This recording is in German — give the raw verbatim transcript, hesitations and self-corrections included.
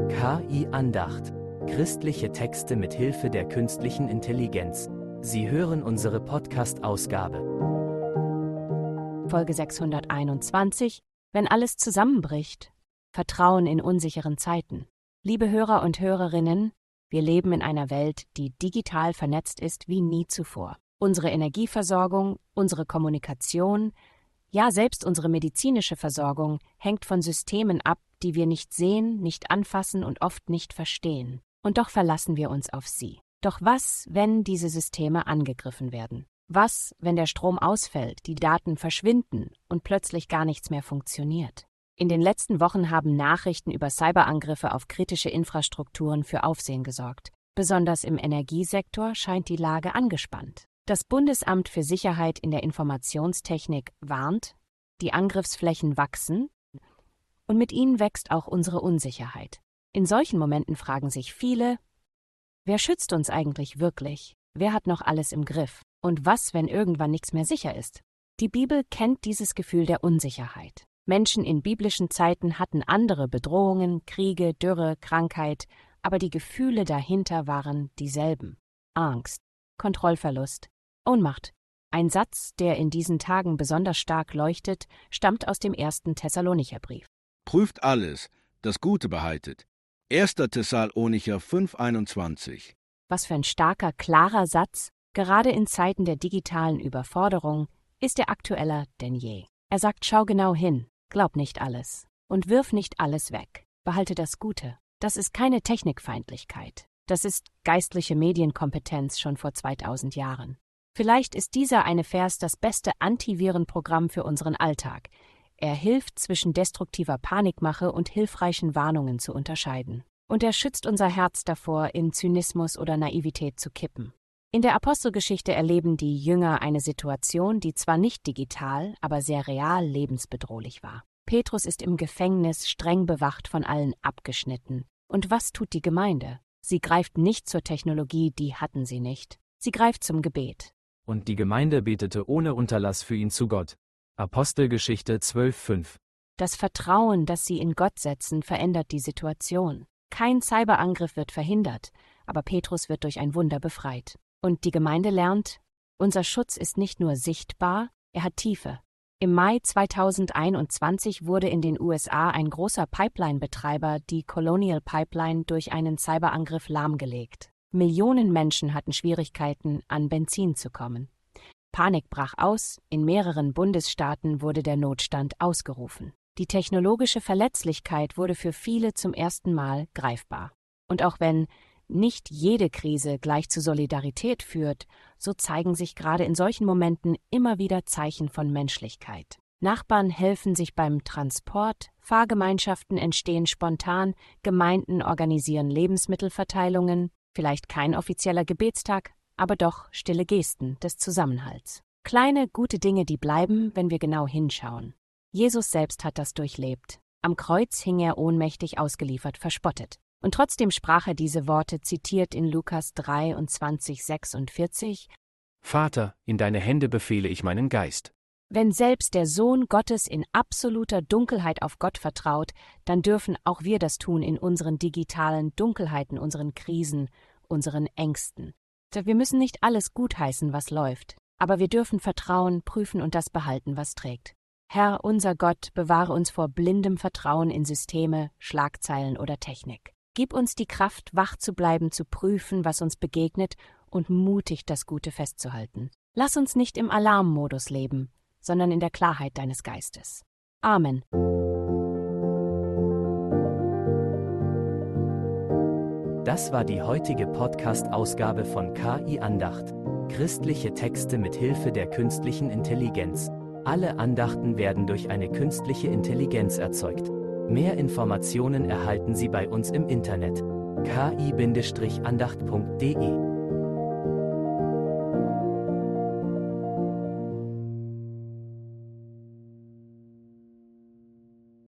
K I-Andacht. Christliche Texte mit Hilfe der künstlichen Intelligenz. Sie hören unsere Podcast-Ausgabe. Folge sechshunderteinundzwanzig. Wenn alles zusammenbricht. Vertrauen in unsicheren Zeiten. Liebe Hörer und Hörerinnen, wir leben in einer Welt, die digital vernetzt ist wie nie zuvor. Unsere Energieversorgung, unsere Kommunikation, ja selbst unsere medizinische Versorgung hängt von Systemen ab, die wir nicht sehen, nicht anfassen und oft nicht verstehen. Und doch verlassen wir uns auf sie. Doch was, wenn diese Systeme angegriffen werden? Was, wenn der Strom ausfällt, die Daten verschwinden und plötzlich gar nichts mehr funktioniert? In den letzten Wochen haben Nachrichten über Cyberangriffe auf kritische Infrastrukturen für Aufsehen gesorgt. Besonders im Energiesektor scheint die Lage angespannt. Das Bundesamt für Sicherheit in der Informationstechnik warnt, die Angriffsflächen wachsen und mit ihnen wächst auch unsere Unsicherheit. In solchen Momenten fragen sich viele, wer schützt uns eigentlich wirklich? Wer hat noch alles im Griff? Und was, wenn irgendwann nichts mehr sicher ist? Die Bibel kennt dieses Gefühl der Unsicherheit. Menschen in biblischen Zeiten hatten andere Bedrohungen, Kriege, Dürre, Krankheit, aber die Gefühle dahinter waren dieselben. Angst, Kontrollverlust, Ohnmacht. Ein Satz, der in diesen Tagen besonders stark leuchtet, stammt aus dem ersten Thessalonicherbrief. Prüft alles, das Gute behaltet. erster Thessalonicher fünf einundzwanzig. Was für ein starker, klarer Satz, gerade in Zeiten der digitalen Überforderung, ist er aktueller denn je. Er sagt, schau genau hin, glaub nicht alles und wirf nicht alles weg. Behalte das Gute. Das ist keine Technikfeindlichkeit. Das ist geistliche Medienkompetenz schon vor zweitausend Jahren. Vielleicht ist dieser eine Vers das beste Antivirenprogramm für unseren Alltag. Er hilft, zwischen destruktiver Panikmache und hilfreichen Warnungen zu unterscheiden. Und er schützt unser Herz davor, in Zynismus oder Naivität zu kippen. In der Apostelgeschichte erleben die Jünger eine Situation, die zwar nicht digital, aber sehr real lebensbedrohlich war. Petrus ist im Gefängnis streng bewacht, von allen abgeschnitten. Und was tut die Gemeinde? Sie greift nicht zur Technologie, die hatten sie nicht. Sie greift zum Gebet. Und die Gemeinde betete ohne Unterlass für ihn zu Gott. Apostelgeschichte zwölf fünf. Das Vertrauen, das sie in Gott setzen, verändert die Situation. Kein Cyberangriff wird verhindert, aber Petrus wird durch ein Wunder befreit. Und die Gemeinde lernt, unser Schutz ist nicht nur sichtbar, er hat Tiefe. Im Mai zweitausendeinundzwanzig wurde in den U S A ein großer Pipeline-Betreiber, die Colonial Pipeline, durch einen Cyberangriff lahmgelegt. Millionen Menschen hatten Schwierigkeiten, an Benzin zu kommen. Panik brach aus, in mehreren Bundesstaaten wurde der Notstand ausgerufen. Die technologische Verletzlichkeit wurde für viele zum ersten Mal greifbar. Und auch wenn nicht jede Krise gleich zu Solidarität führt, so zeigen sich gerade in solchen Momenten immer wieder Zeichen von Menschlichkeit. Nachbarn helfen sich beim Transport, Fahrgemeinschaften entstehen spontan, Gemeinden organisieren Lebensmittelverteilungen, vielleicht kein offizieller Gebetstag, aber doch stille Gesten des Zusammenhalts. Kleine, gute Dinge, die bleiben, wenn wir genau hinschauen. Jesus selbst hat das durchlebt. Am Kreuz hing er ohnmächtig ausgeliefert, verspottet. Und trotzdem sprach er diese Worte, zitiert in Lukas dreiundzwanzig sechsundvierzig: Vater, in deine Hände befehle ich meinen Geist. Wenn selbst der Sohn Gottes in absoluter Dunkelheit auf Gott vertraut, dann dürfen auch wir das tun in unseren digitalen Dunkelheiten, unseren Krisen, unseren Ängsten. Wir müssen nicht alles gutheißen, was läuft, aber wir dürfen vertrauen, prüfen und das behalten, was trägt. Herr, unser Gott, bewahre uns vor blindem Vertrauen in Systeme, Schlagzeilen oder Technik. Gib uns die Kraft, wach zu bleiben, zu prüfen, was uns begegnet und mutig das Gute festzuhalten. Lass uns nicht im Alarmmodus leben, sondern in der Klarheit deines Geistes. Amen. Das war die heutige Podcast-Ausgabe von K I-Andacht. Christliche Texte mit Hilfe der künstlichen Intelligenz. Alle Andachten werden durch eine künstliche Intelligenz erzeugt. Mehr Informationen erhalten Sie bei uns im Internet. k i Bindestrich andacht punkt de